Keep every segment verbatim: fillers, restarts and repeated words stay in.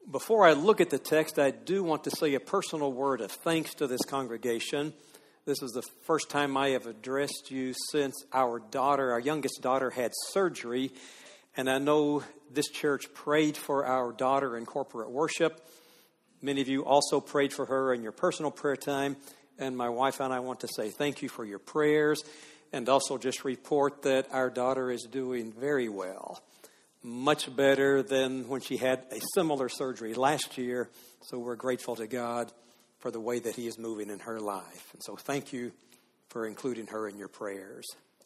Before I look at the text, I do want to say a personal word of thanks to this congregation. This is the first time I have addressed you since our daughter, our youngest daughter, had surgery. And I know this church prayed for our daughter in corporate worship. Many of you also prayed for her in your personal prayer time. And my wife and I want to say thank you for your prayers. And also just report that our daughter is doing very well. Much better than when she had a similar surgery last year. So we're grateful to God for the way that He is moving in her life. And so thank you for including her in your prayers.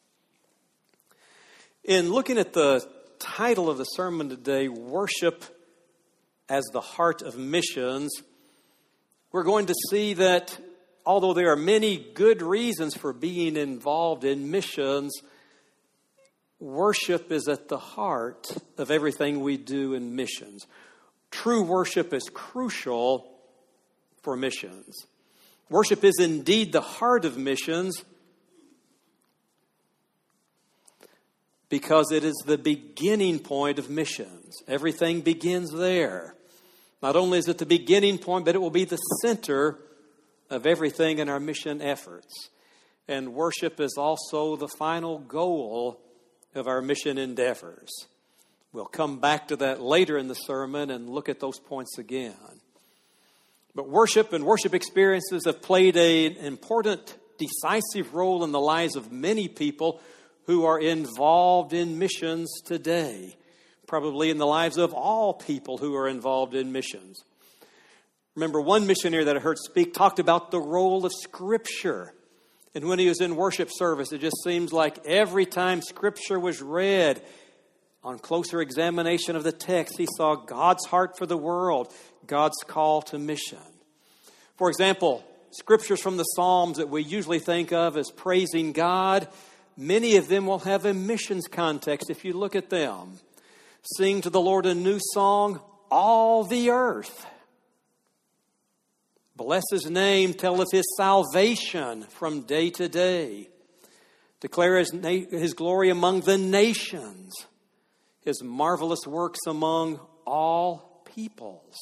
In looking at the title of the sermon today, Worship as the Heart of Missions, we're going to see that although there are many good reasons for being involved in missions, worship is at the heart of everything we do in missions. True worship is crucial for missions. Worship is indeed the heart of missions because it is the beginning point of missions. Everything begins there. Not only is it the beginning point, but it will be the center of everything in our mission efforts. And worship is also the final goal of our mission endeavors. We'll come back to that later in the sermon and look at those points again. But worship and worship experiences have played a, an important, decisive role in the lives of many people who are involved in missions today. Probably in the lives of all people who are involved in missions. Remember, one missionary that I heard speak talked about the role of Scripture. And when he was in worship service, it just seems like every time Scripture was read, on closer examination of the text, he saw God's heart for the world, God's call to mission. For example, Scriptures from the Psalms that we usually think of as praising God, many of them will have a missions context if you look at them. Sing to the Lord a new song, all the earth. Bless His name, tell of His salvation from day to day. Declare His, na- his glory among the nations. His marvelous works among all peoples.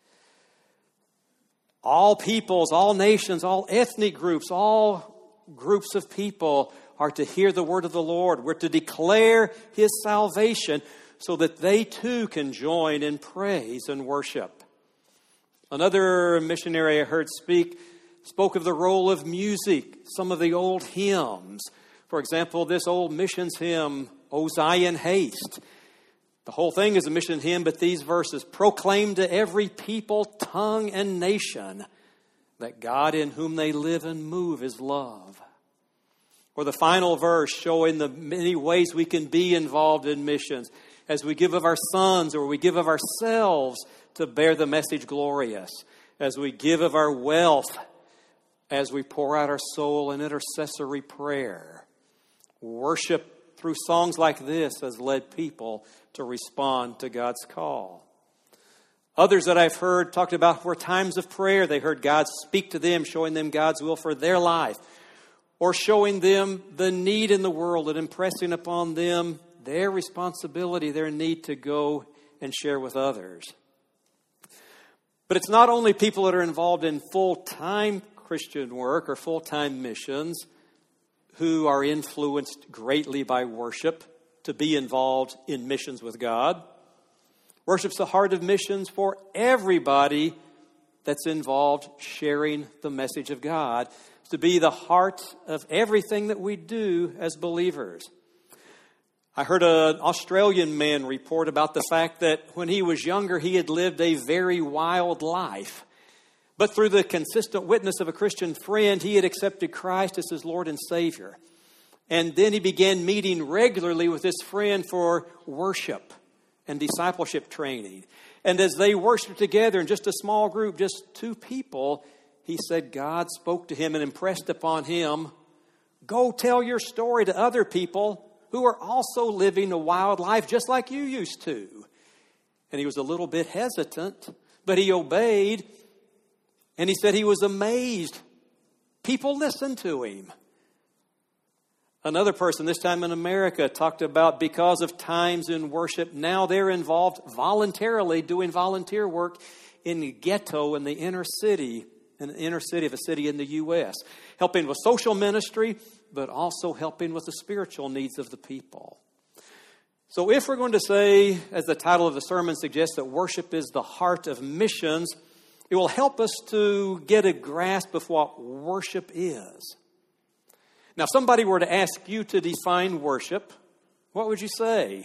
All peoples, all nations, all ethnic groups, all groups of people are to hear the word of the Lord. We're to declare His salvation so that they too can join in praise and worship. Another missionary I heard speak spoke of the role of music, some of the old hymns. For example, this old missions hymn, O Zion, Haste. The whole thing is a mission hymn, but these verses proclaim to every people, tongue, and nation that God in whom they live and move is love. Or the final verse showing the many ways we can be involved in missions as we give of our sons or we give of ourselves to bear the message glorious, as we give of our wealth, as we pour out our soul in intercessory prayer. Worship through songs like this has led people to respond to God's call. Others that I've heard talked about were times of prayer. They heard God speak to them, showing them God's will for their life, or showing them the need in the world and impressing upon them their responsibility, their need to go and share with others. But it's not only people that are involved in full-time Christian work or full-time missions who are influenced greatly by worship to be involved in missions with God. Worship's the heart of missions for everybody that's involved sharing the message of God. To be the heart of everything that we do as believers. I heard an Australian man report about the fact that when he was younger, he had lived a very wild life. But through the consistent witness of a Christian friend, he had accepted Christ as his Lord and Savior. And then he began meeting regularly with this friend for worship and discipleship training. And as they worshiped together in just a small group, just two people, he said God spoke to him and impressed upon him, go tell your story to other people who are also living a wild life just like you used to. And he was a little bit hesitant, but he obeyed. And he said he was amazed. People listened to him. Another person, this time in America, talked about because of times in worship, now they're involved voluntarily doing volunteer work in the ghetto in the inner city, in the inner city of a city in the U S, helping with social ministry, but also helping with the spiritual needs of the people. So if we're going to say, as the title of the sermon suggests, that worship is the heart of missions, it will help us to get a grasp of what worship is. Now, if somebody were to ask you to define worship, what would you say?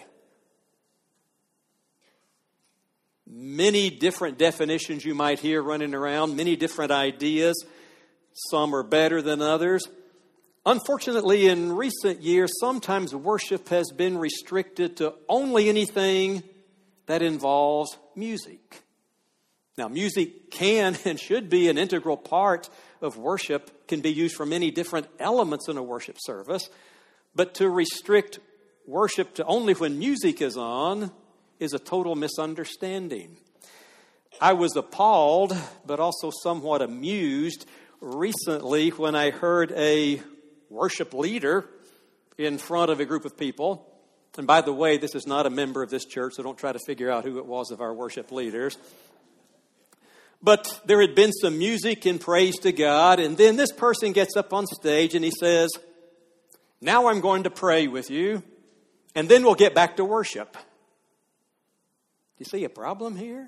Many different definitions you might hear running around, many different ideas. Some are better than others. Unfortunately, in recent years, sometimes worship has been restricted to only anything that involves music. Now, music can and should be an integral part of worship, can be used for many different elements in a worship service, but to restrict worship to only when music is on is a total misunderstanding. I was appalled, but also somewhat amused recently when I heard a worship leader in front of a group of people. And by the way, this is not a member of this church, so don't try to figure out who it was of our worship leaders. But there had been some music and praise to God, and then this person gets up on stage and he says, "Now I'm going to pray with you, and then we'll get back to worship." Do you see a problem here?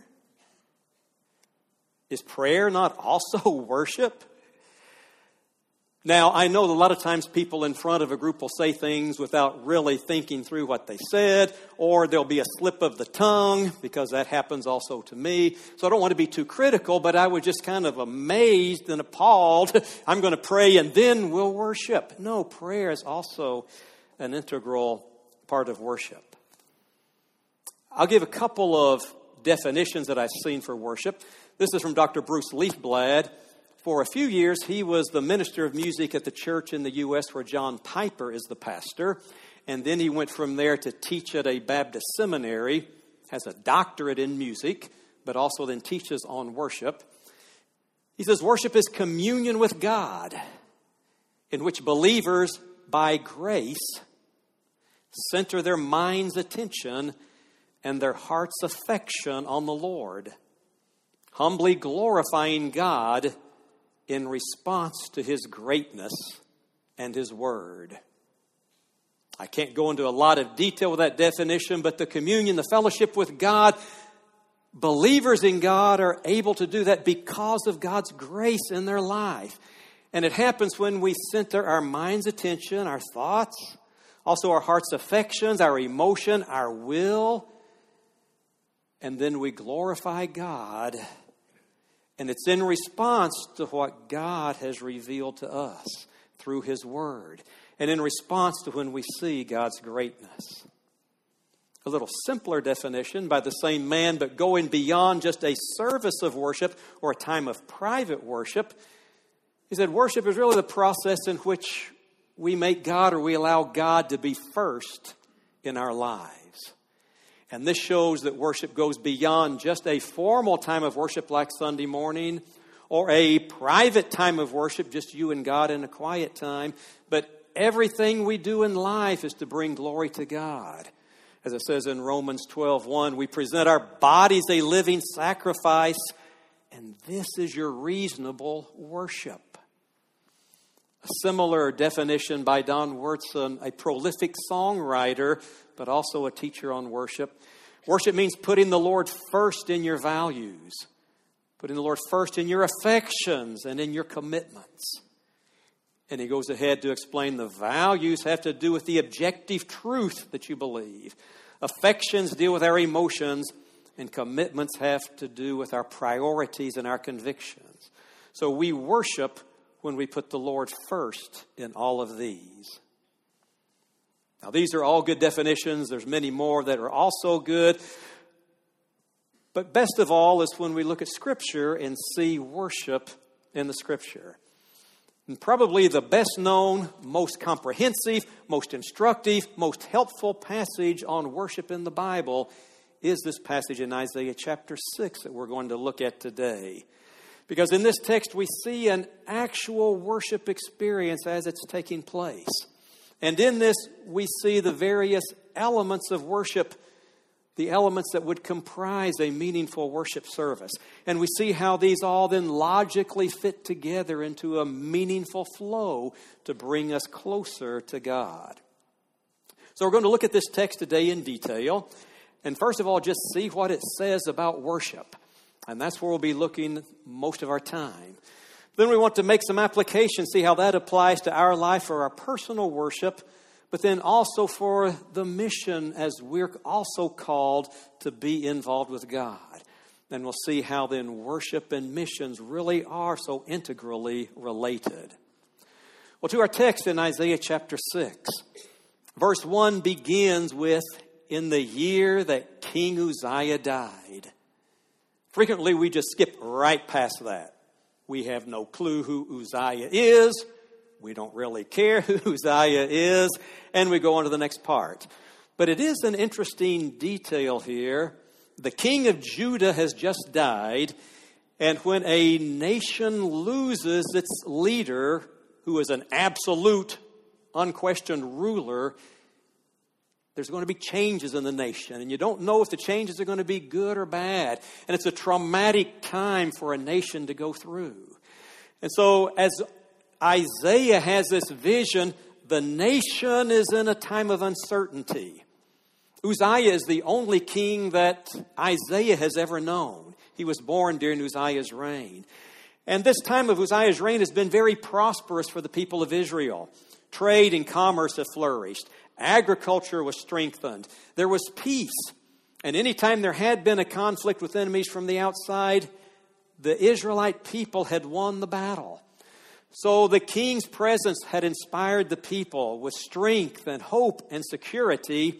Is prayer not also worship? Now, I know a lot of times people in front of a group will say things without really thinking through what they said, or there'll be a slip of the tongue, because that happens also to me. So I don't want to be too critical, but I was just kind of amazed and appalled. I'm going to pray and then we'll worship. No, prayer is also an integral part of worship. I'll give a couple of definitions that I've seen for worship. This is from Doctor Bruce Leafblad. For a few years, he was the minister of music at the church in the U S where John Piper is the pastor. And then he went from there to teach at a Baptist seminary, has a doctorate in music, but also then teaches on worship. He says, worship is communion with God, in which believers, by grace, center their mind's attention and their heart's affection on the Lord, humbly glorifying God in response to His greatness and His word. I can't go into a lot of detail with that definition, but the communion, the fellowship with God, believers in God are able to do that because of God's grace in their life. And it happens when we center our mind's attention, our thoughts, also our heart's affections, our emotion, our will, and then we glorify God. And it's in response to what God has revealed to us through His Word. And in response to when we see God's greatness. A little simpler definition by the same man, but going beyond just a service of worship or a time of private worship. He said worship is really the process in which we make God, or we allow God to be first in our lives. And this shows that worship goes beyond just a formal time of worship like Sunday morning, or a private time of worship, just you and God in a quiet time. But everything we do in life is to bring glory to God. As it says in Romans twelve one, we present our bodies a living sacrifice, and this is your reasonable worship. A similar definition by Don Wurtson, a prolific songwriter, but also a teacher on worship. Worship means putting the Lord first in your values, putting the Lord first in your affections and in your commitments. And he goes ahead to explain the values have to do with the objective truth that you believe. Affections deal with our emotions, and commitments have to do with our priorities and our convictions. So we worship when we put the Lord first in all of these. Now, these are all good definitions. There's many more that are also good. But best of all is when we look at Scripture and see worship in the Scripture. And probably the best known, most comprehensive, most instructive, most helpful passage on worship in the Bible is this passage in Isaiah chapter six that we're going to look at today. Because in this text we see an actual worship experience as it's taking place. And in this, we see the various elements of worship, the elements that would comprise a meaningful worship service. And we see how these all then logically fit together into a meaningful flow to bring us closer to God. So we're going to look at this text today in detail. And first of all, just see what it says about worship. And that's where we'll be looking most of our time. Then we want to make some applications, see how that applies to our life for our personal worship, but then also for the mission as we're also called to be involved with God. And we'll see how then worship and missions really are so integrally related. Well, to our text in Isaiah chapter six, verse one begins with, "In the year that King Uzziah died." Frequently, we just skip right past that. We have no clue who Uzziah is. We don't really care who Uzziah is. And we go on to the next part. But it is an interesting detail here. The king of Judah has just died. And when a nation loses its leader, who is an absolute, unquestioned ruler, there's going to be changes in the nation. And you don't know if the changes are going to be good or bad. And it's a traumatic time for a nation to go through. And so as Isaiah has this vision, the nation is in a time of uncertainty. Uzziah is the only king that Isaiah has ever known. He was born during Uzziah's reign. And this time of Uzziah's reign has been very prosperous for the people of Israel. Trade and commerce have flourished. Agriculture was strengthened. There was peace. And anytime there had been a conflict with enemies from the outside, the Israelite people had won the battle. So the king's presence had inspired the people with strength and hope and security.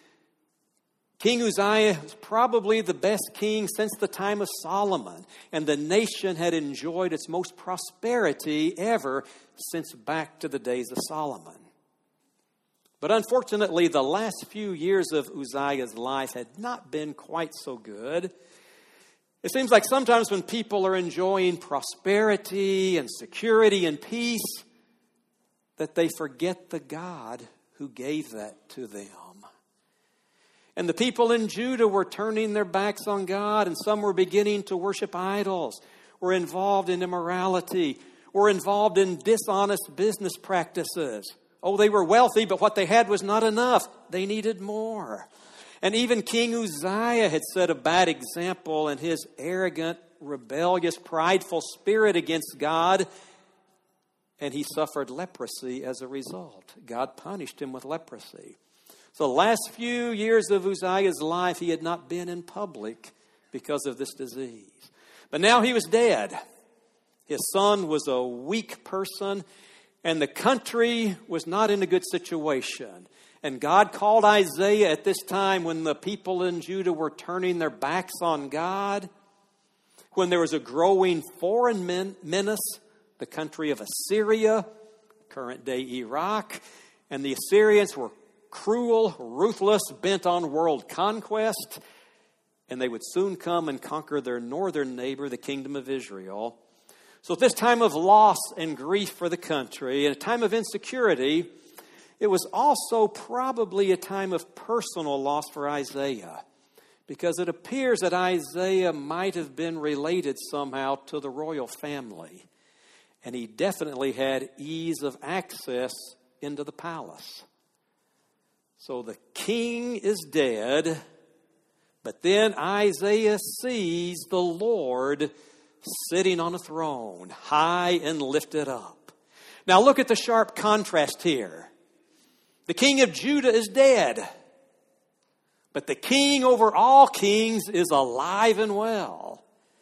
King Uzziah was probably the best king since the time of Solomon. And the nation had enjoyed its most prosperity ever since back to the days of Solomon. But unfortunately, the last few years of Uzziah's life had not been quite so good. It seems like sometimes when people are enjoying prosperity and security and peace, that they forget the God who gave that to them. And the people in Judah were turning their backs on God, and some were beginning to worship idols, were involved in immorality, were involved in dishonest business practices. Oh, they were wealthy, but what they had was not enough. They needed more. And even King Uzziah had set a bad example in his arrogant, rebellious, prideful spirit against God. And he suffered leprosy as a result. God punished him with leprosy. So the last few years of Uzziah's life, he had not been in public because of this disease. But now he was dead. His son was a weak person. And the country was not in a good situation. And God called Isaiah at this time when the people in Judah were turning their backs on God, when there was a growing foreign menace, the country of Assyria, current day Iraq, and the Assyrians were cruel, ruthless, bent on world conquest, and they would soon come and conquer their northern neighbor, the kingdom of Israel. So at this time of loss and grief for the country, and a time of insecurity, it was also probably a time of personal loss for Isaiah, because it appears that Isaiah might have been related somehow to the royal family, and he definitely had ease of access into the palace. So the king is dead, but then Isaiah sees the Lord sitting on a throne, high and lifted up. Now look at the sharp contrast here. The king of Judah is dead, but the king over all kings is alive and well.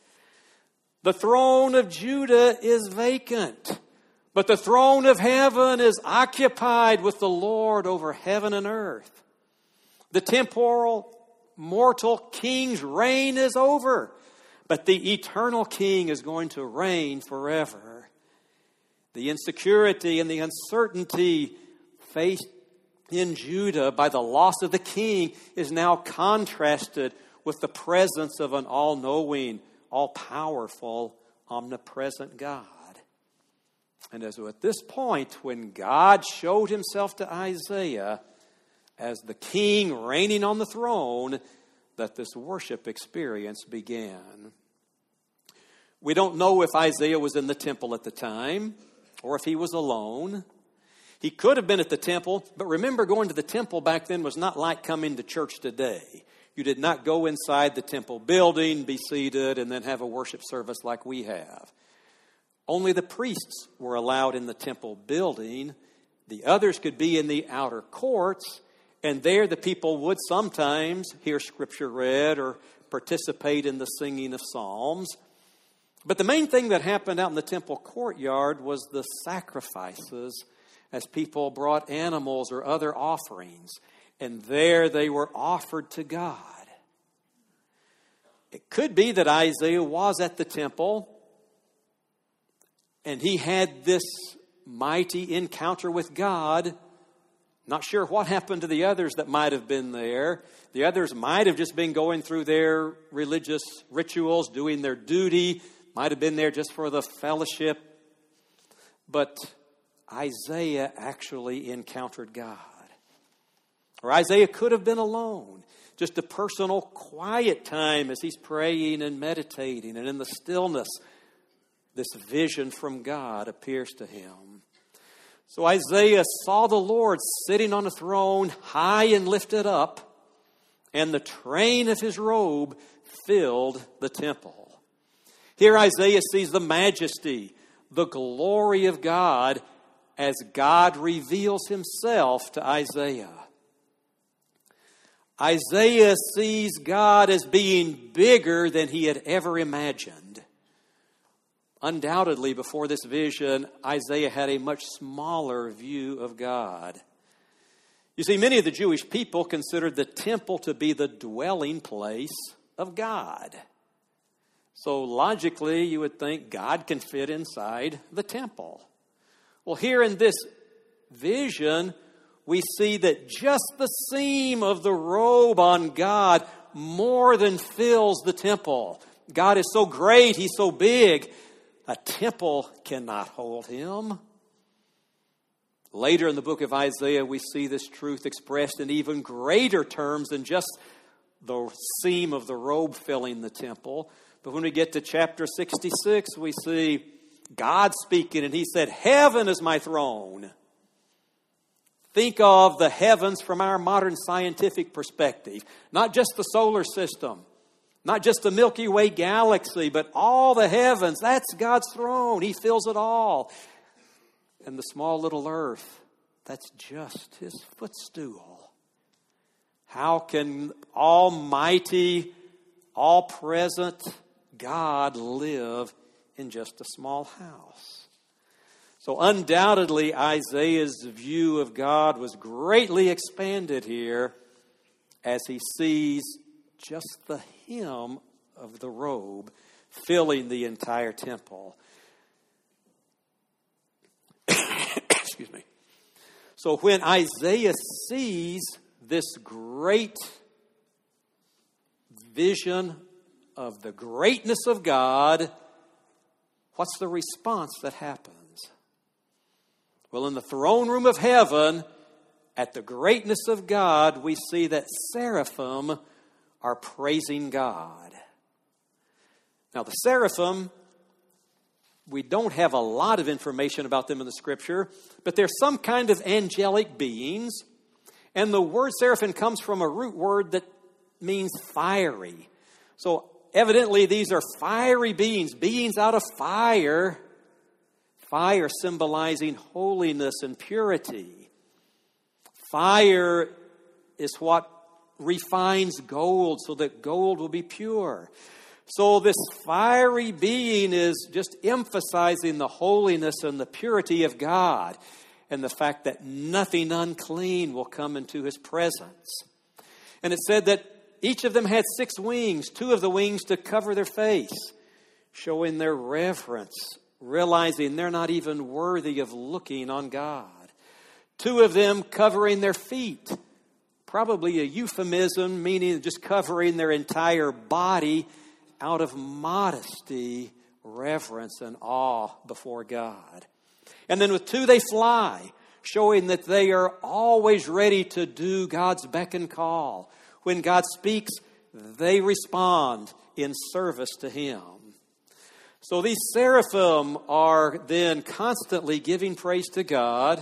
The throne of Judah is vacant, but the throne of heaven is occupied with the Lord over heaven and earth. The temporal, mortal king's reign is over, but the eternal king is going to reign forever. The insecurity and the uncertainty faced in Judah by the loss of the king is now contrasted with the presence of an all-knowing, all-powerful, omnipresent God. And as at this point, when God showed himself to Isaiah as the king reigning on the throne, that this worship experience began. We don't know if Isaiah was in the temple at the time or if he was alone. He could have been at the temple, but remember, going to the temple back then was not like coming to church today. You did not go inside the temple building, be seated, and then have a worship service like we have. Only the priests were allowed in the temple building. The others could be in the outer courts, and there the people would sometimes hear scripture read or participate in the singing of psalms. But the main thing that happened out in the temple courtyard was the sacrifices, as people brought animals or other offerings, and there they were offered to God. It could be that Isaiah was at the temple and he had this mighty encounter with God. Not sure what happened to the others that might have been there. The others might have just been going through their religious rituals, doing their duty, might have been there just for the fellowship. But Isaiah actually encountered God. Or Isaiah could have been alone. Just a personal quiet time as he's praying and meditating. And in the stillness, this vision from God appears to him. So Isaiah saw the Lord sitting on a throne, high and lifted up, and the train of his robe filled the temple. Here Isaiah sees the majesty, the glory of God as God reveals himself to Isaiah. Isaiah sees God as being bigger than he had ever imagined. Undoubtedly, before this vision, Isaiah had a much smaller view of God. You see, many of the Jewish people considered the temple to be the dwelling place of God. So logically, you would think God can fit inside the temple. Well, here in this vision, we see that just the seam of the robe on God more than fills the temple. God is so great, he's so big, a temple cannot hold him. Later in the book of Isaiah, we see this truth expressed in even greater terms than just the seam of the robe filling the temple. But when we get to chapter sixty-six, we see God speaking, and he said, "Heaven is my throne." Think of the heavens from our modern scientific perspective. Not just the solar system, not just the Milky Way galaxy, but all the heavens. That's God's throne. He fills it all. And the small little earth, that's just his footstool. How can almighty, all-present God live in just a small house? So undoubtedly, Isaiah's view of God was greatly expanded here as he sees just the hem of the robe filling the entire temple. Excuse me. So when Isaiah sees this great vision of the greatness of God, what's the response that happens? Well, in the throne room of heaven, at the greatness of God, we see that seraphim are praising God. Now, the seraphim, we don't have a lot of information about them in the Scripture, but they're some kind of angelic beings. And the word seraphim comes from a root word that means fiery. So evidently these are fiery beings, beings out of fire. Fire symbolizing holiness and purity. Fire is what refines gold so that gold will be pure. So this fiery being is just emphasizing the holiness and the purity of God and the fact that nothing unclean will come into his presence. And it said that each of them had six wings, two of the wings to cover their face, showing their reverence, realizing they're not even worthy of looking on God. Two of them covering their feet, probably a euphemism, meaning just covering their entire body out of modesty, reverence, and awe before God. And then with two they fly, showing that they are always ready to do God's beck and call. When God speaks, they respond in service to Him. So these seraphim are then constantly giving praise to God.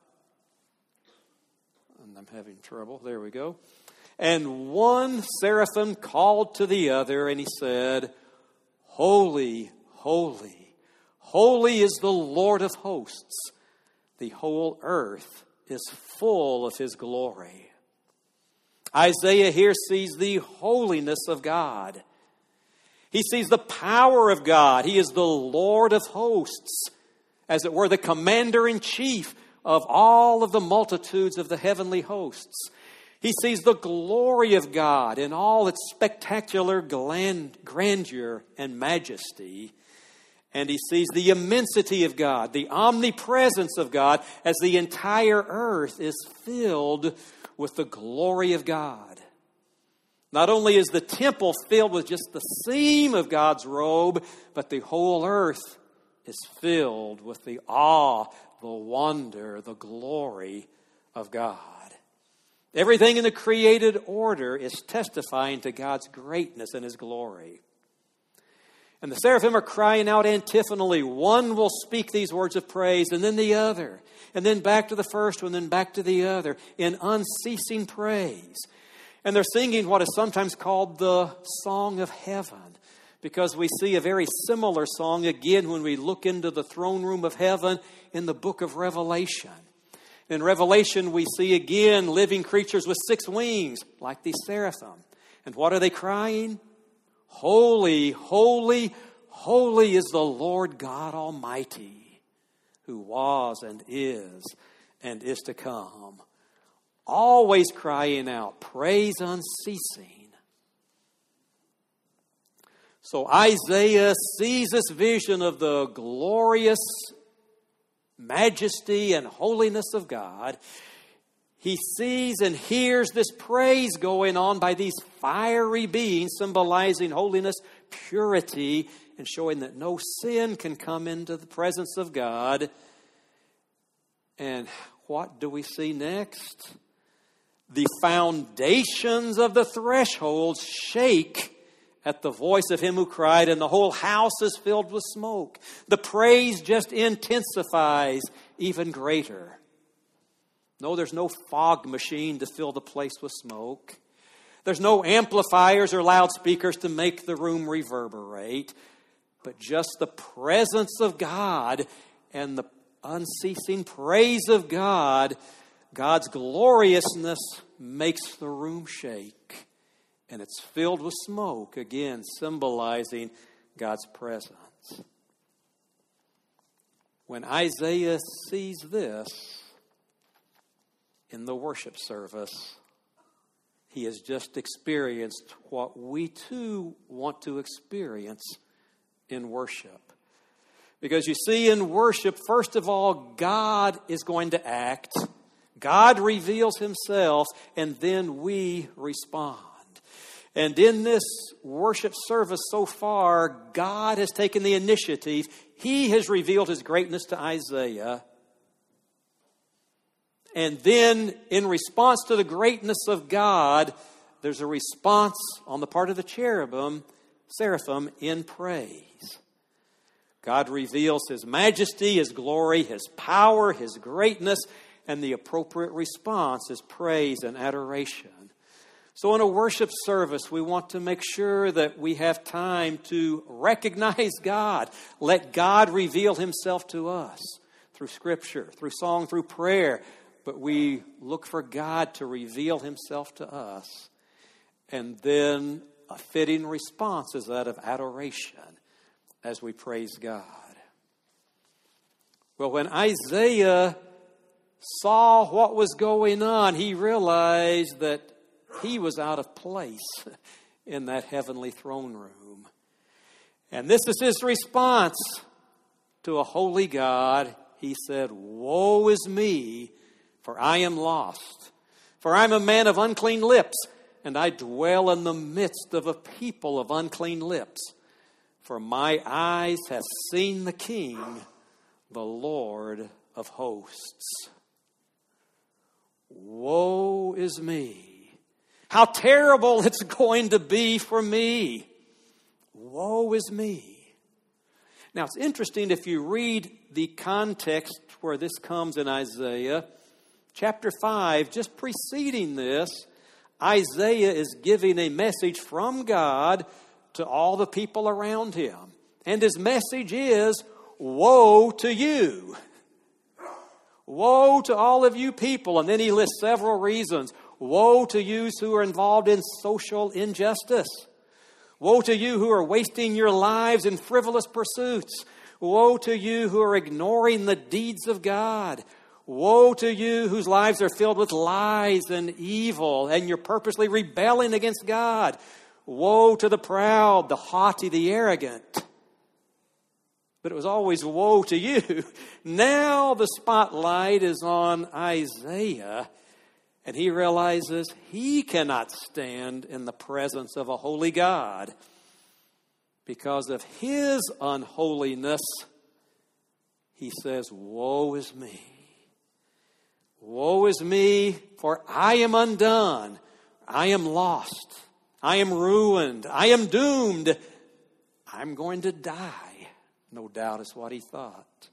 And I'm having trouble. There we go. And one seraphim called to the other, and he said, "Holy, holy, holy is the Lord of hosts. The whole earth is full of His glory." Isaiah here sees the holiness of God. He sees the power of God. He is the Lord of hosts, as it were the commander-in-chief of all of the multitudes of the heavenly hosts. He sees the glory of God in all its spectacular grandeur and majesty. And he sees the immensity of God, the omnipresence of God, as the entire earth is filled with the glory of God. Not only is the temple filled with just the seam of God's robe, but the whole earth is filled with the awe, the wonder, the glory of God. Everything in the created order is testifying to God's greatness and His glory. And the seraphim are crying out antiphonally. One will speak these words of praise, and then the other, and then back to the first one, then back to the other, in unceasing praise. And they're singing what is sometimes called the Song of Heaven, because we see a very similar song again when we look into the throne room of heaven in the book of Revelation. In Revelation, we see again living creatures with six wings, like these seraphim. And what are they crying? Holy, holy, holy is the Lord God Almighty, who was and is and is to come. Always crying out, praise unceasing. So Isaiah sees this vision of the glorious majesty and holiness of God. He sees and hears this praise going on by these fiery beings, symbolizing holiness, purity, and showing that no sin can come into the presence of God. And what do we see next? The foundations of the thresholds shake at the voice of Him who cried, and the whole house is filled with smoke. The praise just intensifies even greater. No, there's no fog machine to fill the place with smoke. There's no amplifiers or loudspeakers to make the room reverberate. But just the presence of God and the unceasing praise of God, God's gloriousness makes the room shake. And it's filled with smoke, again, symbolizing God's presence. When Isaiah sees this in the worship service, he has just experienced what we too want to experience in worship. Because you see, in worship, first of all, God is going to act. God reveals Himself, and then we respond. And in this worship service so far, God has taken the initiative. He has revealed His greatness to Isaiah. And then, in response to the greatness of God, there's a response on the part of the cherubim, seraphim, in praise. God reveals His majesty, His glory, His power, His greatness, and the appropriate response is praise and adoration. So in a worship service, we want to make sure that we have time to recognize God. Let God reveal Himself to us through Scripture, through song, through prayer. But we look for God to reveal Himself to us. And then a fitting response is that of adoration as we praise God. Well, when Isaiah saw what was going on, he realized that he was out of place in that heavenly throne room. And this is his response to a holy God. He said, "Woe is me, for I am lost. For I am a man of unclean lips, and I dwell in the midst of a people of unclean lips. For my eyes have seen the King, the Lord of hosts. Woe is me. How terrible it's going to be for me. Woe is me. Now it's interesting if you read the context where this comes in Isaiah, chapter five, just preceding this, Isaiah is giving a message from God to all the people around him. And his message is, woe to you. Woe to all of you people. And then he lists several reasons. Woe to you who are involved in social injustice. Woe to you who are wasting your lives in frivolous pursuits. Woe to you who are ignoring the deeds of God. Woe to you whose lives are filled with lies and evil, and you're purposely rebelling against God. Woe to the proud, the haughty, the arrogant. But it was always woe to you. Now the spotlight is on Isaiah, and he realizes he cannot stand in the presence of a holy God. Because of his unholiness, he says, woe is me. Woe is me, for I am undone. I am lost. I am ruined. I am doomed. I'm going to die. No doubt is what he thought.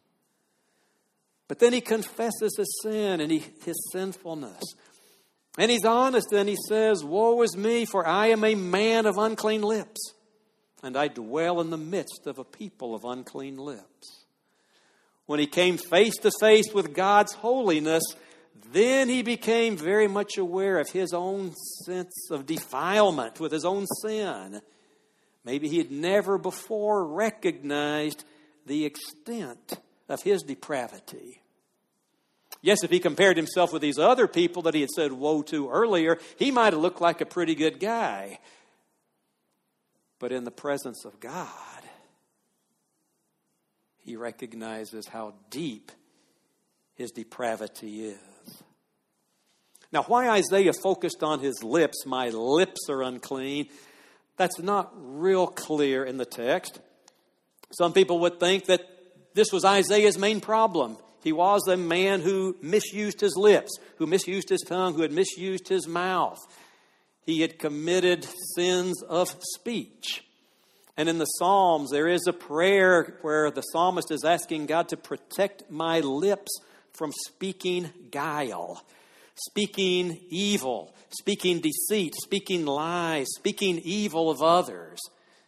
But then he confesses his sin and he, his sinfulness. And he's honest and he says, woe is me, for I am a man of unclean lips, and I dwell in the midst of a people of unclean lips. When he came face to face with God's holiness, then he became very much aware of his own sense of defilement with his own sin. Maybe he had never before recognized the extent of his depravity. Yes, if he compared himself with these other people that he had said woe to earlier, he might have looked like a pretty good guy. But in the presence of God, he recognizes how deep his depravity is. Now, why Isaiah focused on his lips, my lips are unclean, that's not real clear in the text. Some people would think that this was Isaiah's main problem. He was a man who misused his lips, who misused his tongue, who had misused his mouth. He had committed sins of speech. And in the Psalms, there is a prayer where the psalmist is asking God to protect my lips from speaking guile, speaking evil, speaking deceit, speaking lies, speaking evil of others.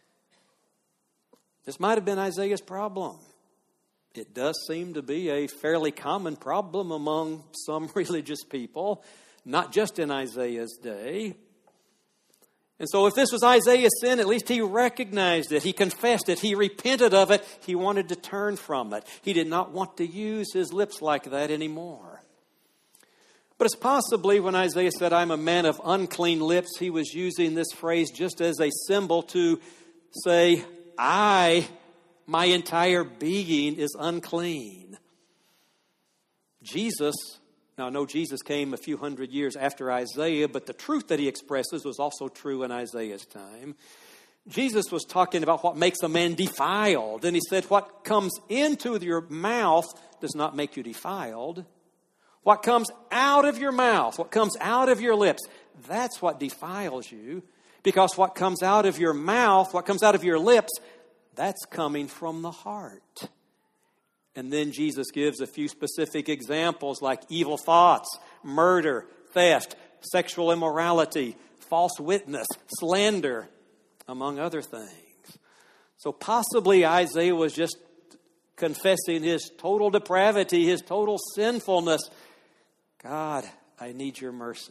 This might have been Isaiah's problem. It does seem to be a fairly common problem among some religious people, not just in Isaiah's day. And so if this was Isaiah's sin, at least he recognized it. He confessed it. He repented of it. He wanted to turn from it. He did not want to use his lips like that anymore. But it's possibly when Isaiah said, I'm a man of unclean lips, he was using this phrase just as a symbol to say, I, my entire being is unclean. Jesus, now I know Jesus came a few hundred years after Isaiah, but the truth that he expresses was also true in Isaiah's time. Jesus was talking about what makes a man defiled. And he said, what comes into your mouth does not make you defiled. What comes out of your mouth, what comes out of your lips, that's what defiles you. Because what comes out of your mouth, what comes out of your lips, that's coming from the heart. And then Jesus gives a few specific examples like evil thoughts, murder, theft, sexual immorality, false witness, slander, among other things. So possibly Isaiah was just confessing his total depravity, his total sinfulness. God, I need your mercy.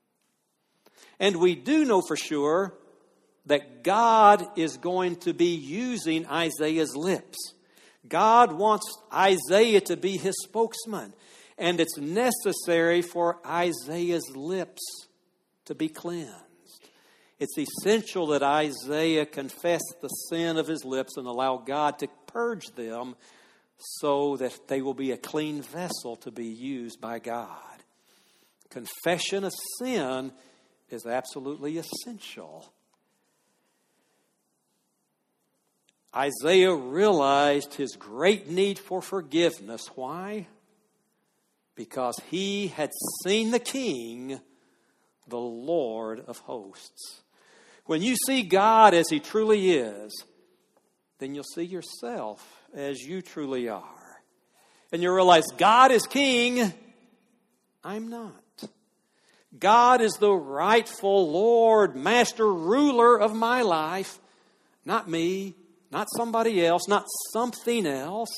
And we do know for sure that God is going to be using Isaiah's lips. God wants Isaiah to be his spokesman. And it's necessary for Isaiah's lips to be cleansed. It's essential that Isaiah confess the sin of his lips and allow God to purge them so that they will be a clean vessel to be used by God. Confession of sin is absolutely essential. Isaiah realized his great need for forgiveness. Why? Because he had seen the King, the Lord of hosts. When you see God as He truly is, then you'll see yourself as you truly are. And you'll realize God is King, I'm not. God is the rightful Lord, Master, Ruler of my life, not me, not somebody else, not something else.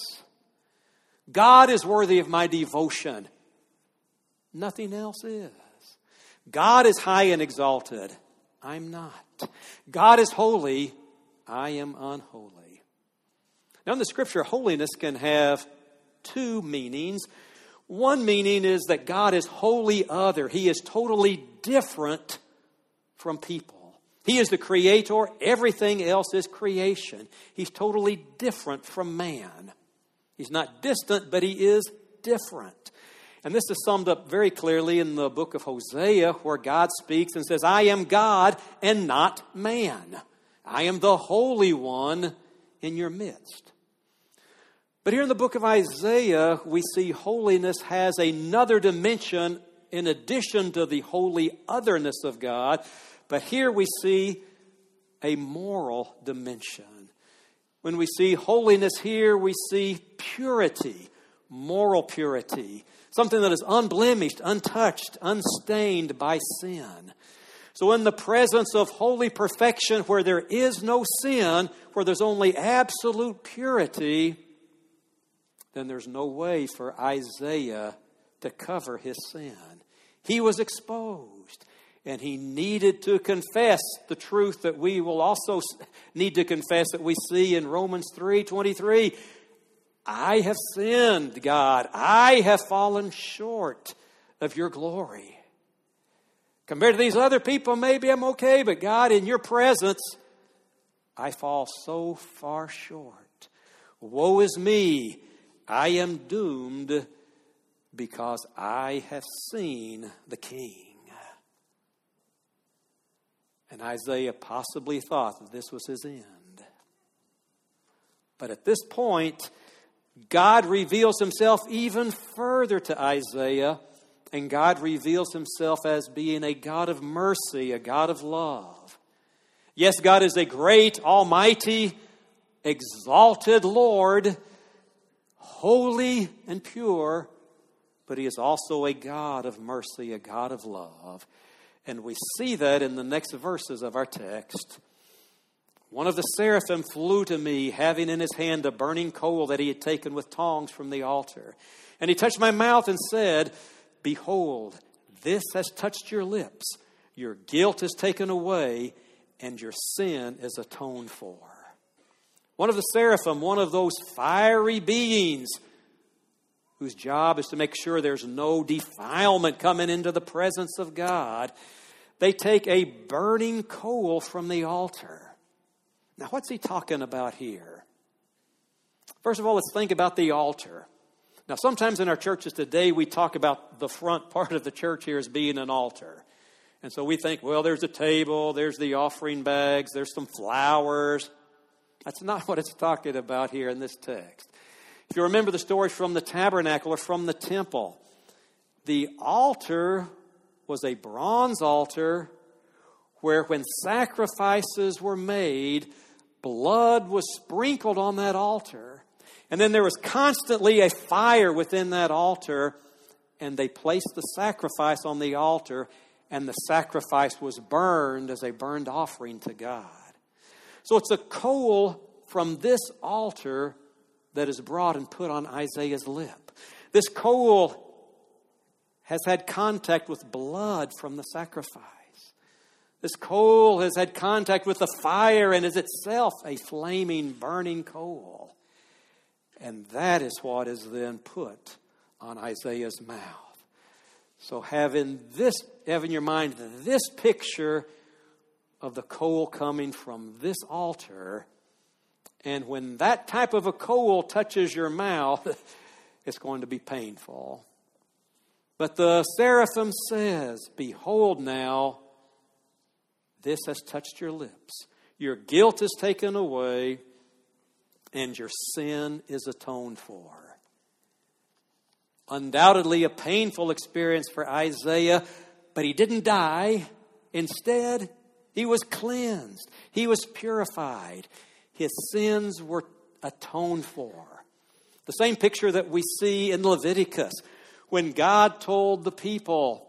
God is worthy of my devotion. Nothing else is. God is high and exalted. I'm not. God is holy. I am unholy. Now in the Scripture, holiness can have two meanings. One meaning is that God is wholly other. He is totally different from people. He is the creator. Everything else is creation. He's totally different from man. He's not distant, but He is different. And this is summed up very clearly in the book of Hosea, where God speaks and says, I am God and not man. I am the Holy One in your midst. But here in the book of Isaiah, we see holiness has another dimension in addition to the holy otherness of God. But here we see a moral dimension. When we see holiness here, we see purity, moral purity, something that is unblemished, untouched, unstained by sin. So in the presence of holy perfection, where there is no sin, where there's only absolute purity, then there's no way for Isaiah to cover his sin. He was exposed, and he needed to confess the truth that we will also need to confess, that we see in Romans three twenty-three. I have sinned, God. I have fallen short of your glory. Compared to these other people, maybe I'm okay, but God, in your presence, I fall so far short. Woe is me. I am doomed because I have seen the King. And Isaiah possibly thought that this was his end. But at this point, God reveals Himself even further to Isaiah, and God reveals Himself as being a God of mercy, a God of love. Yes, God is a great, almighty, exalted Lord, holy and pure, but He is also a God of mercy, a God of love. And we see that in the next verses of our text. One of the seraphim flew to me, having in his hand a burning coal that he had taken with tongs from the altar. And he touched my mouth and said, Behold, this has touched your lips. Your guilt is taken away, and your sin is atoned for. One of the seraphim, one of those fiery beings whose job is to make sure there's no defilement coming into the presence of God, they take a burning coal from the altar. Now, what's he talking about here? First of all, let's think about the altar. Now, sometimes in our churches today, we talk about the front part of the church here as being an altar. And so we think, well, there's a table, there's the offering bags, there's some flowers. That's not what it's talking about here in this text. If you remember the story from the tabernacle or from the temple, the altar was a bronze altar where when sacrifices were made, blood was sprinkled on that altar. And then there was constantly a fire within that altar, and they placed the sacrifice on the altar, and the sacrifice was burned as a burned offering to God. So it's a coal from this altar that is brought and put on Isaiah's lip. This coal has had contact with blood from the sacrifice. This coal has had contact with the fire and is itself a flaming, burning coal. And that is what is then put on Isaiah's mouth. So having this, have in your mind this picture of the coal coming from this altar, and when that type of a coal touches your mouth, it's going to be painful. But the seraphim says, Behold now, this has touched your lips. Your guilt is taken away, and your sin is atoned for. Undoubtedly a painful experience for Isaiah, but he didn't die. Instead, he was cleansed. He was purified. His sins were atoned for. The same picture that we see in Leviticus when God told the people,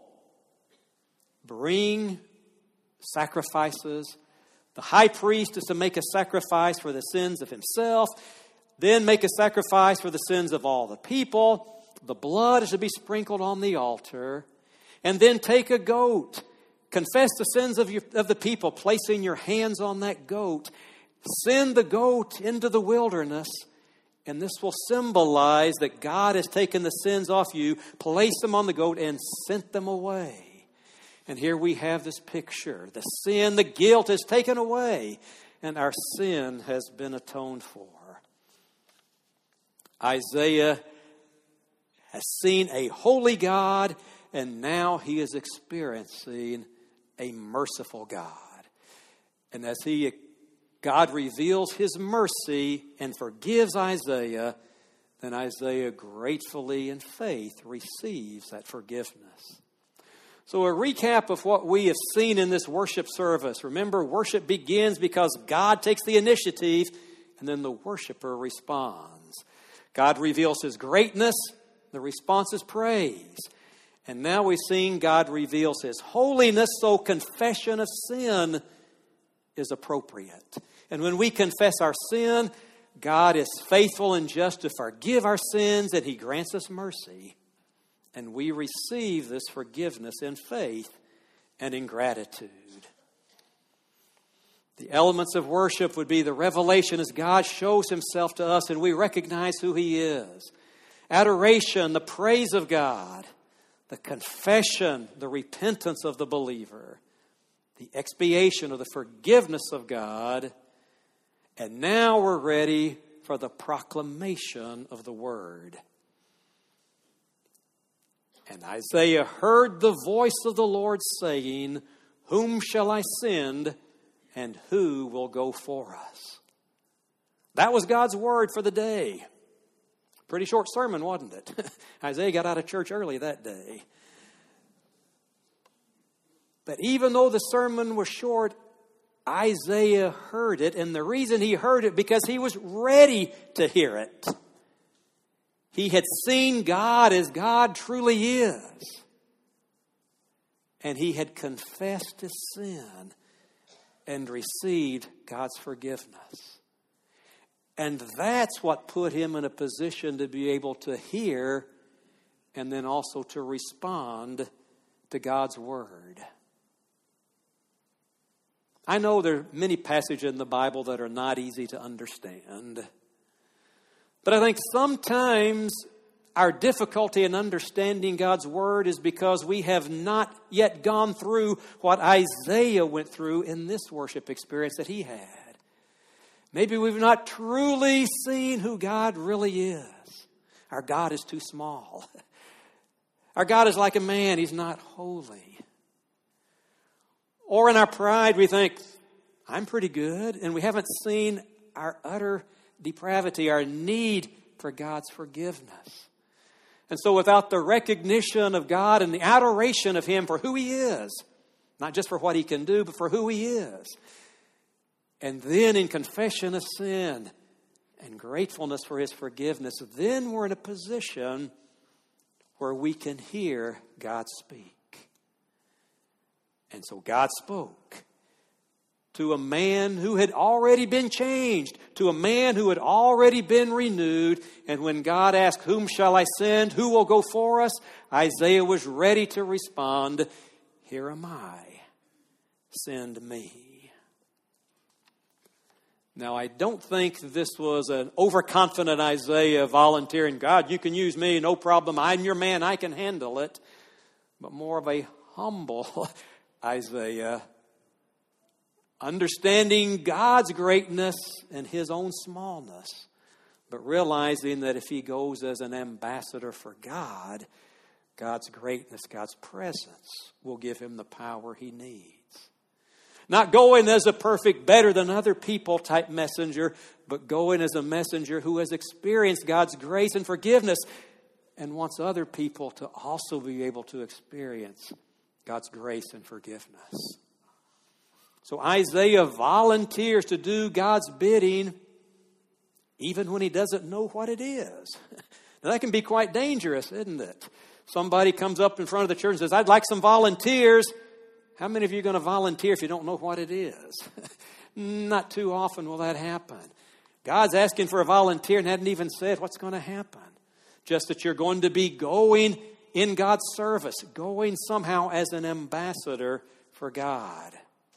bring sacrifices. The high priest is to make a sacrifice for the sins of himself, then make a sacrifice for the sins of all the people. The blood is to be sprinkled on the altar, and then take a goat. Confess the sins of, your, of the people, placing your hands on that goat. Send the goat into the wilderness, and this will symbolize that God has taken the sins off you, placed them on the goat, and sent them away. And here we have this picture. The sin, the guilt is taken away, and our sin has been atoned for. Isaiah has seen a holy God, and now he is experiencing a merciful God. And as he, God reveals his mercy and forgives Isaiah, then Isaiah gratefully in faith receives that forgiveness. So a recap of what we have seen in this worship service. Remember, worship begins because God takes the initiative, and then the worshiper responds. God reveals his greatness. The response is praise. And now we've seen God reveals his holiness, so confession of sin is appropriate. And when we confess our sin, God is faithful and just to forgive our sins, and he grants us mercy. And we receive this forgiveness in faith and in gratitude. The elements of worship would be the revelation as God shows himself to us and we recognize who he is. Adoration, the praise of God. The confession, the repentance of the believer. The expiation or the forgiveness of God. And now we're ready for the proclamation of the word. And Isaiah heard the voice of the Lord saying, whom shall I send, and who will go for us? That was God's word for the day. Pretty short sermon, wasn't it? Isaiah got out of church early that day. But even though the sermon was short, Isaiah heard it. And the reason he heard it, because he was ready to hear it. He had seen God as God truly is. And he had confessed his sin and received God's forgiveness. And that's what put him in a position to be able to hear and then also to respond to God's word. I know there are many passages in the Bible that are not easy to understand. But I think sometimes our difficulty in understanding God's word is because we have not yet gone through what Isaiah went through in this worship experience that he had. Maybe we've not truly seen who God really is. Our God is too small. Our God is like a man. He's not holy. Or in our pride, we think, I'm pretty good. And we haven't seen our utter depravity, our need for God's forgiveness. And so without the recognition of God and the adoration of him for who he is, not just for what he can do, but for who he is, and then in confession of sin and gratefulness for his forgiveness, then we're in a position where we can hear God speak. And so God spoke to a man who had already been changed, to a man who had already been renewed. And when God asked, whom shall I send? Who will go for us? Isaiah was ready to respond, here am I, send me. Now, I don't think this was an overconfident Isaiah volunteering, God, you can use me, no problem, I'm your man, I can handle it. But more of a humble Isaiah, understanding God's greatness and his own smallness, but realizing that if he goes as an ambassador for God, God's greatness, God's presence will give him the power he needs. Not going as a perfect, better than other people type messenger, but going as a messenger who has experienced God's grace and forgiveness and wants other people to also be able to experience God's grace and forgiveness. So Isaiah volunteers to do God's bidding even when he doesn't know what it is. Now that can be quite dangerous, isn't it? Somebody comes up in front of the church and says, I'd like some volunteers. How many of you are going to volunteer if you don't know what it is? Not too often will that happen. God's asking for a volunteer and hadn't even said what's going to happen. Just that you're going to be going in God's service, going somehow as an ambassador for God.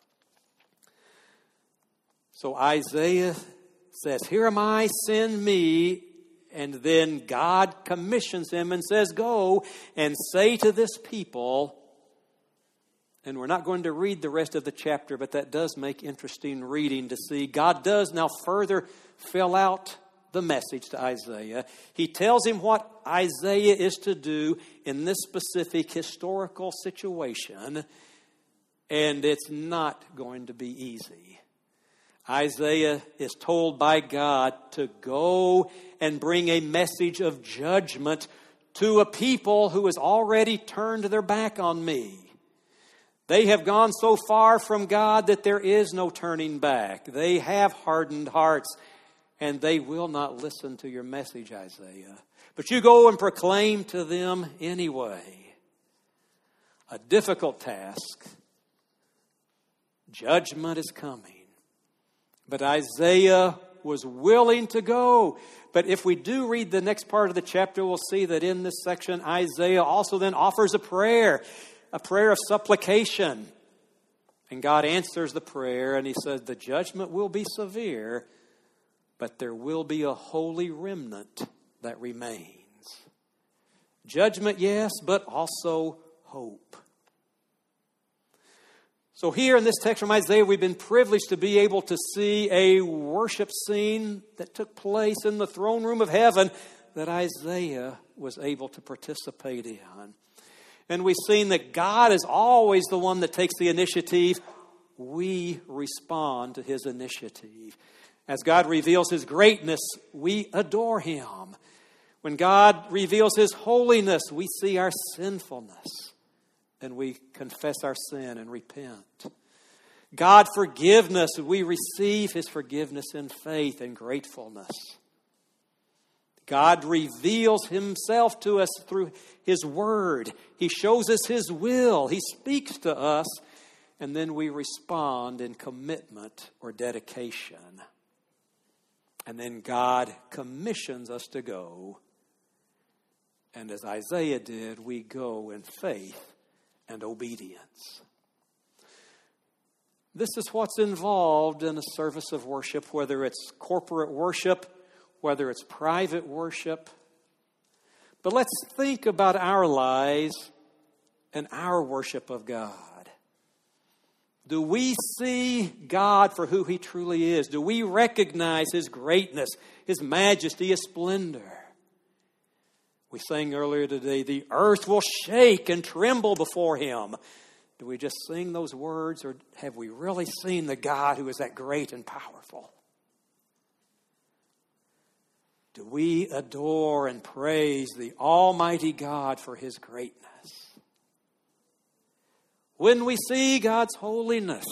So Isaiah says, here am I, send me. And then God commissions him and says, go and say to this people. And we're not going to read the rest of the chapter, but that does make interesting reading to see. God does now further fill out the message to Isaiah. He tells him what Isaiah is to do in this specific historical situation. And it's not going to be easy. Isaiah is told by God to go and bring a message of judgment to a people who has already turned their back on me. They have gone so far from God that there is no turning back. They have hardened hearts, and they will not listen to your message, Isaiah. But you go and proclaim to them anyway. A difficult task. Judgment is coming. But Isaiah was willing to go. But if we do read the next part of the chapter, we'll see that in this section, Isaiah also then offers a prayer. A prayer of supplication. And God answers the prayer and he says, the judgment will be severe, but there will be a holy remnant that remains. Judgment, yes, but also hope. So here in this text from Isaiah, we've been privileged to be able to see a worship scene that took place in the throne room of heaven that Isaiah was able to participate in. And we've seen that God is always the one that takes the initiative. We respond to his initiative. As God reveals his greatness, we adore him. When God reveals his holiness, we see our sinfulness. And we confess our sin and repent. God forgiveness, we receive his forgiveness in faith and gratefulness. God reveals himself to us through his word. He shows us his will. He speaks to us. And then we respond in commitment or dedication. And then God commissions us to go. And as Isaiah did, we go in faith and obedience. This is what's involved in a service of worship, whether it's corporate worship, whether it's private worship. But let's think about our lives and our worship of God. Do we see God for who he truly is? Do we recognize his greatness, his majesty, his splendor? We sang earlier today, the earth will shake and tremble before him. Do we just sing those words, or have we really seen the God who is that great and powerful? Do we adore and praise the Almighty God for his greatness? When we see God's holiness,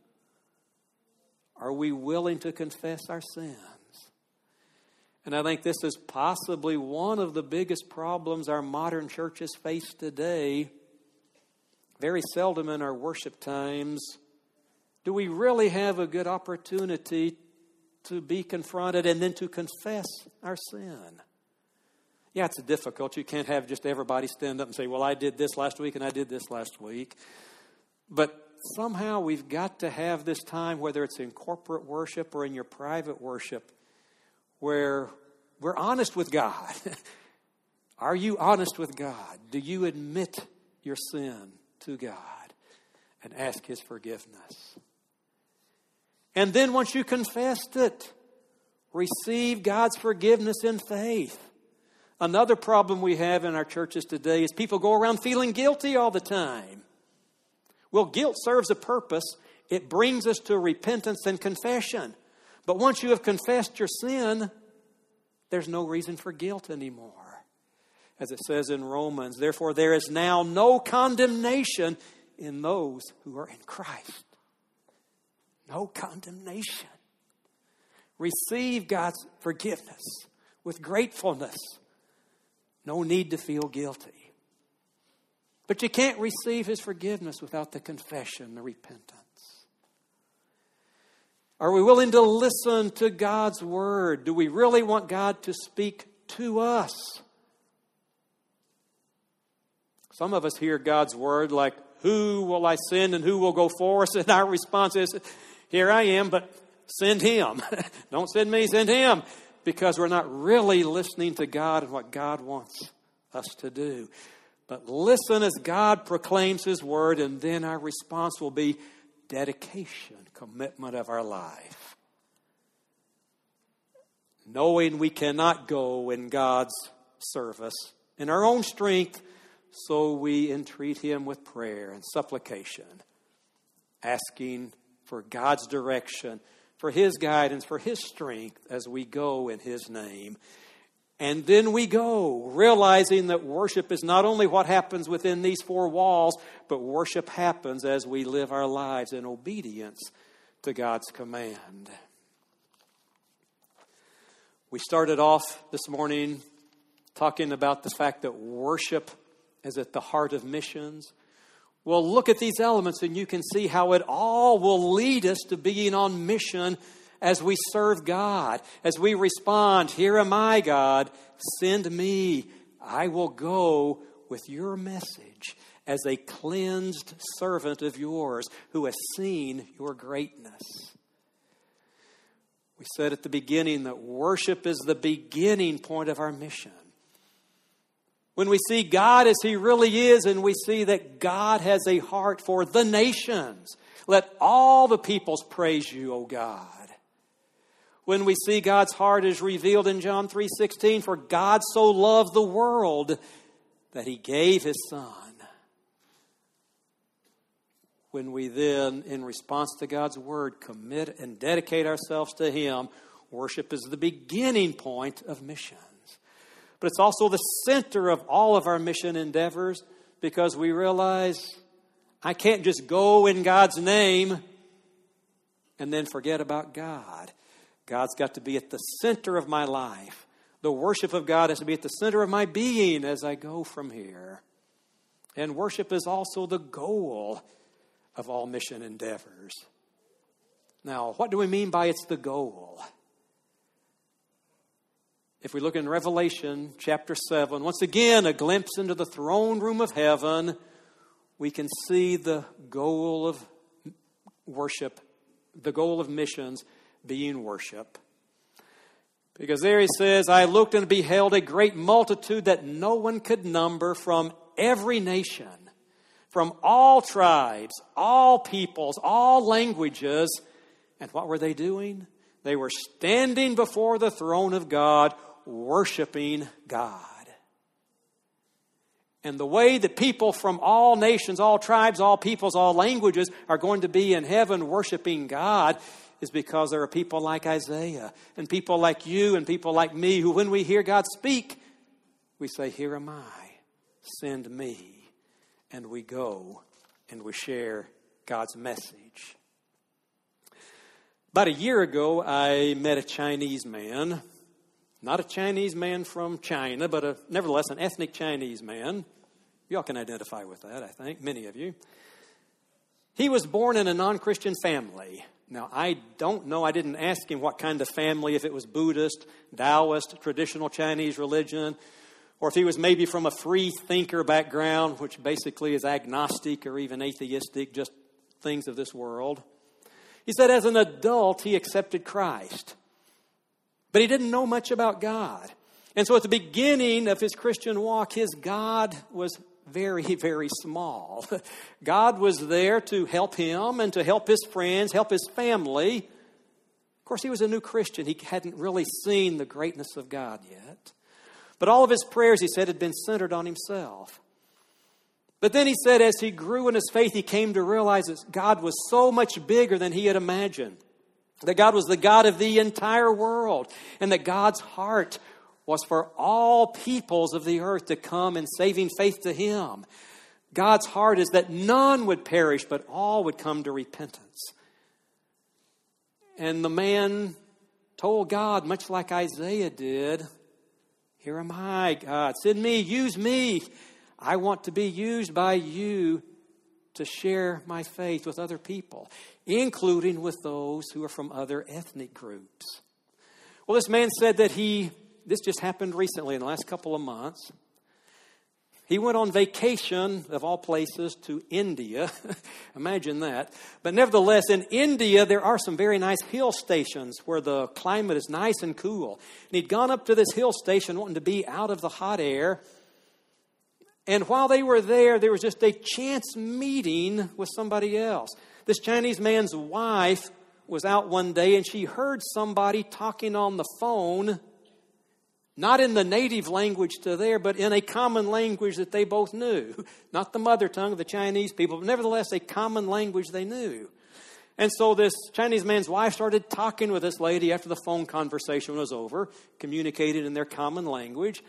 are we willing to confess our sins? And I think this is possibly one of the biggest problems our modern churches face today. Very seldom in our worship times do we really have a good opportunity to be confronted and then to confess our sin. Yeah, it's difficult. You can't have just everybody stand up and say, well, I did this last week and I did this last week. But somehow we've got to have this time, whether it's in corporate worship or in your private worship, where we're honest with God. Are you honest with God? Do you admit your sin to God and ask his forgiveness? And then once you confessed it, receive God's forgiveness in faith. Another problem we have in our churches today is people go around feeling guilty all the time. Well, guilt serves a purpose. It brings us to repentance and confession. But once you have confessed your sin, there's no reason for guilt anymore. As it says in Romans, therefore there is now no condemnation in those who are in Christ. No condemnation. Receive God's forgiveness with gratefulness. No need to feel guilty. But you can't receive His forgiveness without the confession, the repentance. Are we willing to listen to God's Word? Do we really want God to speak to us? Some of us hear God's Word like, who will I send and who will go for us? And our response is, here I am, but send Him. Don't send me, send Him. Because we're not really listening to God and what God wants us to do. But listen as God proclaims His Word, and then our response will be dedication, commitment of our life. Knowing we cannot go in God's service in our own strength, so we entreat Him with prayer and supplication, asking for God's direction, for His guidance, for His strength as we go in His name. And then we go, realizing that worship is not only what happens within these four walls, but worship happens as we live our lives in obedience to God's command. We started off this morning talking about the fact that worship is at the heart of missions. Well, look at these elements and you can see how it all will lead us to being on mission as we serve God, as we respond, here am I, God, send me. I will go with your message as a cleansed servant of yours who has seen your greatness. We said at the beginning that worship is the beginning point of our mission. When we see God as He really is, and we see that God has a heart for the nations, let all the peoples praise you, O God. When we see God's heart is revealed in John three sixteen, for God so loved the world that He gave His Son. When we then, in response to God's Word, commit and dedicate ourselves to Him, worship is the beginning point of missions. But it's also the center of all of our mission endeavors, because we realize I can't just go in God's name and then forget about God. God's got to be at the center of my life. The worship of God has to be at the center of my being as I go from here. And worship is also the goal of all mission endeavors. Now, what do we mean by it's the goal? If we look in Revelation chapter seven, once again, a glimpse into the throne room of heaven, we can see the goal of worship, the goal of missions being worship. Because there he says, I looked and beheld a great multitude that no one could number from every nation, from all tribes, all peoples, all languages. And what were they doing? They were standing before the throne of God, worshiping God. And the way that people from all nations, all tribes, all peoples, all languages are going to be in heaven worshiping God is because there are people like Isaiah and people like you and people like me who, when we hear God speak, we say, here am I, send me. And we go and we share God's message. About a year ago, I met a Chinese man. Not a Chinese man from China, but a, nevertheless an ethnic Chinese man. You all can identify with that, I think, many of you. He was born in a non-Christian family. Now, I don't know, I didn't ask him what kind of family, if it was Buddhist, Taoist, traditional Chinese religion, or if he was maybe from a free thinker background, which basically is agnostic or even atheistic, just things of this world. He said as an adult, he accepted Christ. But he didn't know much about God. And so at the beginning of his Christian walk, his God was very, very small. God was there to help him and to help his friends, help his family. Of course, he was a new Christian. He hadn't really seen the greatness of God yet. But all of his prayers, he said, had been centered on himself. But then he said as he grew in his faith, he came to realize that God was so much bigger than he had imagined. That God was the God of the entire world. And that God's heart was for all peoples of the earth to come in saving faith to him. God's heart is that none would perish, but all would come to repentance. And the man told God, much like Isaiah did, "Here am I, God. Send me, use me. I want to be used by you to share my faith with other people, including with those who are from other ethnic groups." Well, this man said that he, this just happened recently in the last couple of months. He went on vacation, of all places, to India. Imagine that. But nevertheless, in India, there are some very nice hill stations where the climate is nice and cool. And he'd gone up to this hill station wanting to be out of the hot air. And while they were there, there was just a chance meeting with somebody else. This Chinese man's wife was out one day and she heard somebody talking on the phone, not in the native language to there, but in a common language that they both knew. Not the mother tongue of the Chinese people, but nevertheless a common language they knew. And so this Chinese man's wife started talking with this lady after the phone conversation was over, communicated in their common language.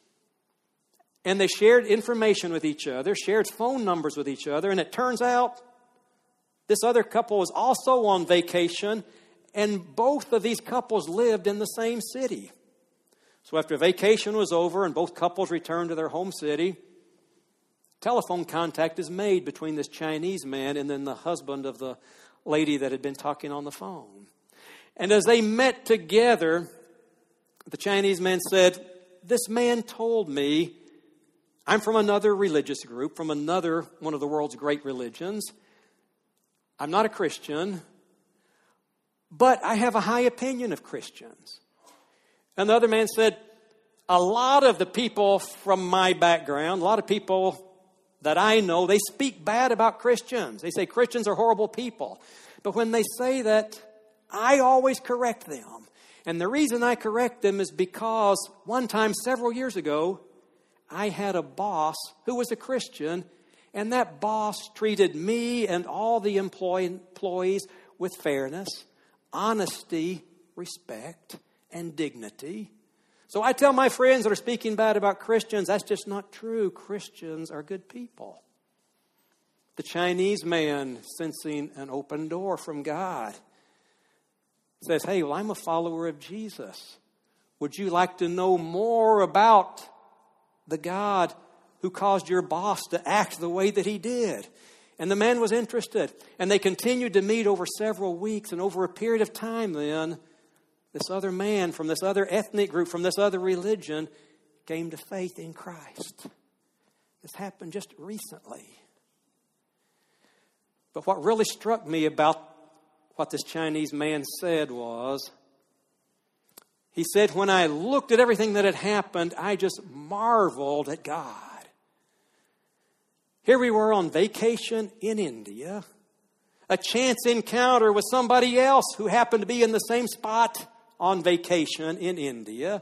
And they shared information with each other, shared phone numbers with each other. And it turns out this other couple was also on vacation, and both of these couples lived in the same city. So after vacation was over and both couples returned to their home city, telephone contact is made between this Chinese man and then the husband of the lady that had been talking on the phone. And as they met together, the Chinese man said, "This man told me, I'm from another religious group, from another one of the world's great religions. I'm not a Christian, but I have a high opinion of Christians." And the other man said, "A lot of the people from my background, a lot of people that I know, they speak bad about Christians. They say Christians are horrible people. But when they say that, I always correct them. And the reason I correct them is because one time several years ago, I had a boss who was a Christian, and that boss treated me and all the employees with fairness, honesty, respect, and dignity. So I tell my friends that are speaking bad about Christians, that's just not true. Christians are good people." The Chinese man, sensing an open door from God, says, "Hey, well, I'm a follower of Jesus. Would you like to know more about the God who caused your boss to act the way that he did?" And the man was interested. And they continued to meet over several weeks. And over a period of time then, this other man from this other ethnic group, from this other religion, came to faith in Christ. This happened just recently. But what really struck me about what this Chinese man said was, he said, "When I looked at everything that had happened, I just marveled at God." Here we were on vacation in India, a chance encounter with somebody else who happened to be in the same spot on vacation in India.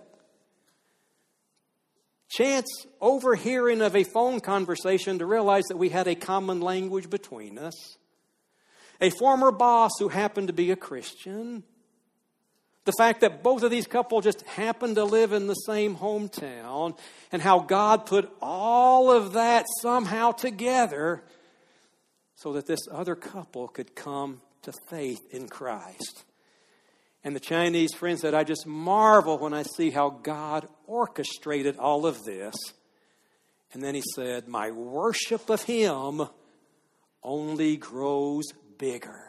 Chance overhearing of a phone conversation to realize that we had a common language between us. A former boss who happened to be a Christian. The fact that both of these couples just happened to live in the same hometown, and how God put all of that somehow together so that this other couple could come to faith in Christ. And the Chinese friend said, "I just marvel when I see how God orchestrated all of this." And then he said, "My worship of Him only grows bigger.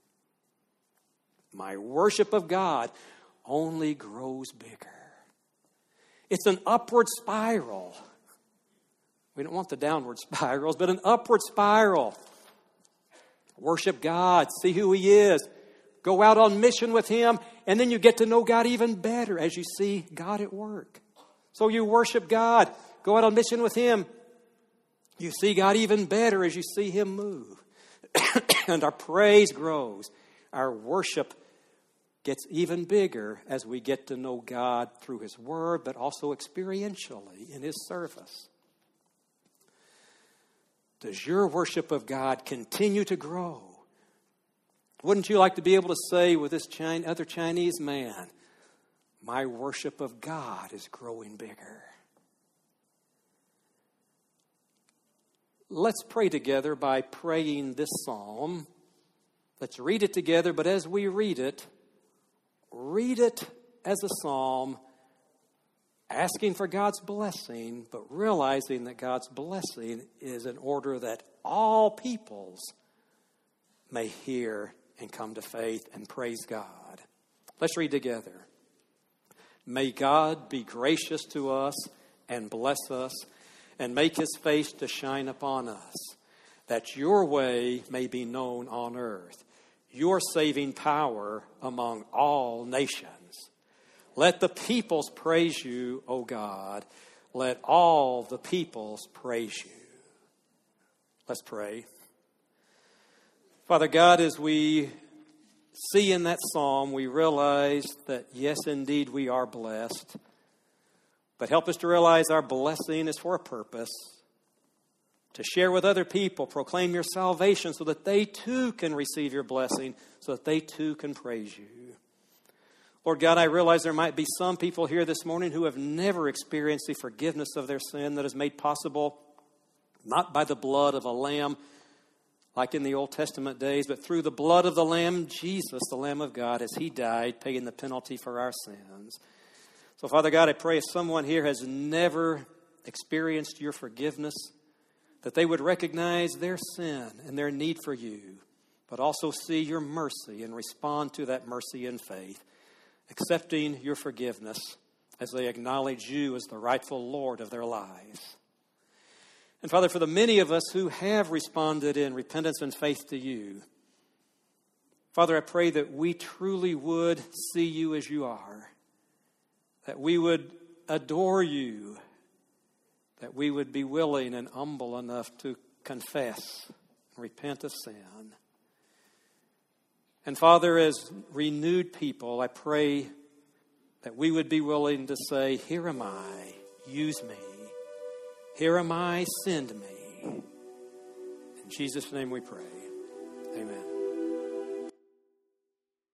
My worship of God only grows bigger." It's an upward spiral. We don't want the downward spirals, but an upward spiral. Worship God, see who He is. Go out on mission with Him, and then you get to know God even better as you see God at work. So you worship God, go out on mission with Him. You see God even better as you see Him move. And our praise grows. Our worship gets even bigger as we get to know God through His Word, but also experientially in His service. does your worship of God continue to grow? Wouldn't you like to be able to say with this Chinese, other Chinese man, my worship of God is growing bigger? Let's pray together by praying this psalm. Let's read it together, but as we read it, read it as a psalm, asking for God's blessing, but realizing that God's blessing is in order that all peoples may hear and come to faith and praise God. Let's read together. May God be gracious to us and bless us and make his face to shine upon us, that your way may be known on earth, your saving power among all nations. Let the peoples praise you, O God. Let all the peoples praise you. Let's pray. Father God, as we see in that psalm, we realize that, yes, indeed, we are blessed. But help us to realize our blessing is for a purpose. To share with other people, proclaim your salvation so that they too can receive your blessing, so that they too can praise you. Lord God, I realize there might be some people here this morning who have never experienced the forgiveness of their sin that is made possible not by the blood of a lamb, like in the Old Testament days, but through the blood of the Lamb, Jesus, the Lamb of God, as he died, paying the penalty for our sins. So, Father God, I pray if someone here has never experienced your forgiveness, that they would recognize their sin and their need for you, but also see your mercy and respond to that mercy in faith, accepting your forgiveness as they acknowledge you as the rightful Lord of their lives. And Father, for the many of us who have responded in repentance and faith to you, Father, I pray that we truly would see you as you are, that we would adore you, that we would be willing and humble enough to confess and repent of sin. And Father, as renewed people, I pray that we would be willing to say, here am I, use me. Here am I, send me. In Jesus' name we pray. Amen.